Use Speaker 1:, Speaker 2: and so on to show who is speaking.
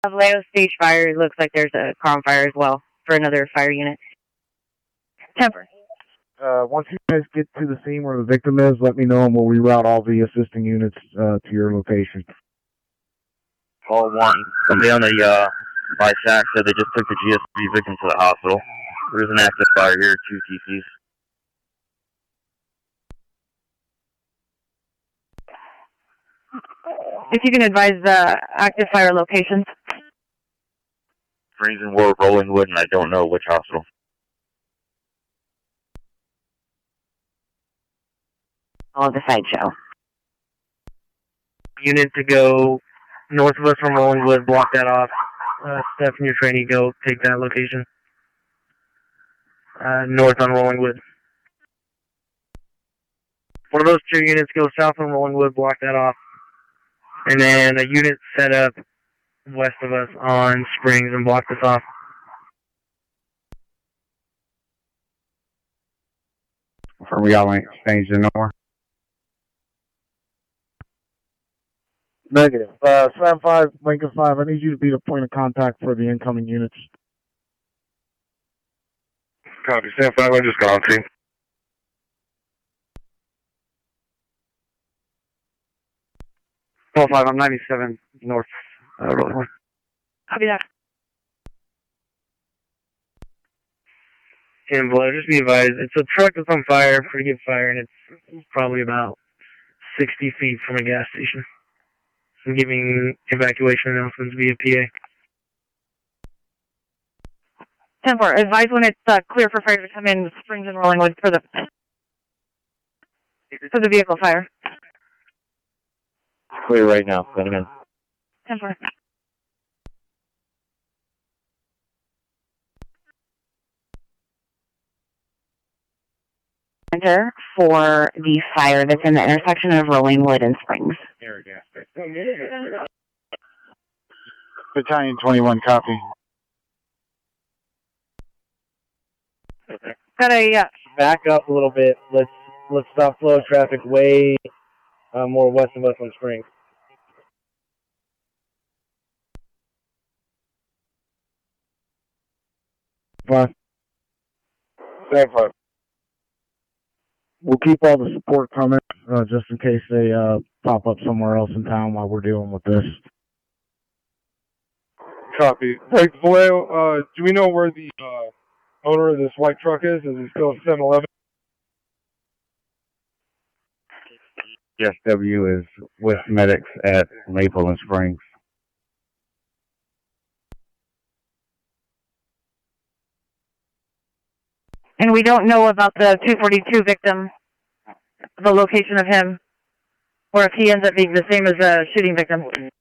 Speaker 1: Vallejo stage fire. Looks like there's a car fire as well for another fire unit. Temper.
Speaker 2: Once you guys get to the scene where the victim is, let me know and we'll reroute all the assisting units to your location.
Speaker 3: Call 1. Somebody on the by SAC said they just took the GSV victim to the hospital. There's an active fire here, 2 TCs.
Speaker 1: If you can advise the active fire locations.
Speaker 3: Springs and Ward, Rollingwood, and I don't know which hospital.
Speaker 1: All of the sideshow.
Speaker 4: Unit to go north of us from Rollingwood, block that off. Steph and your trainee go take that location. North on Rollingwood. One of those 2 units go south on Rollingwood, block that off. And then a unit set up west of us on Springs and block this off.
Speaker 2: For we got link exchange to north. Negative. Sam 5, Lincoln 5, I need you to be the point of contact for the incoming units.
Speaker 3: Copy, Sam 5, I just got on scene.
Speaker 4: Call 5, I'm 97 north. Rollingwood.
Speaker 1: Copy that.
Speaker 4: And below, just be advised, it's a truck that's on fire, pretty good fire, and it's probably about 60 feet from a gas station. I'm giving evacuation announcements via PA.
Speaker 1: 10-4, advise when it's clear for fire to come in Springs and Rollingwood for the vehicle fire.
Speaker 3: Clear right now, send him in.
Speaker 1: 10-4. Center for the fire that's in the intersection of Rollingwood and Springs.
Speaker 2: Battalion 21, copy.
Speaker 1: Got a
Speaker 4: Back up a little bit. Let's stop flow of traffic way more west of us on Springs.
Speaker 2: Same 5. We'll keep all the support coming, just in case they pop up somewhere else in town while we're dealing with this.
Speaker 5: Copy. Hey, Vallejo, do we know where the owner of this white truck is? Is he still at 7-Eleven?
Speaker 2: Yes, W is with medics at Maple and Springs.
Speaker 1: And we don't know about the 242 victim, the location of him, or if he ends up being the same as the shooting victim.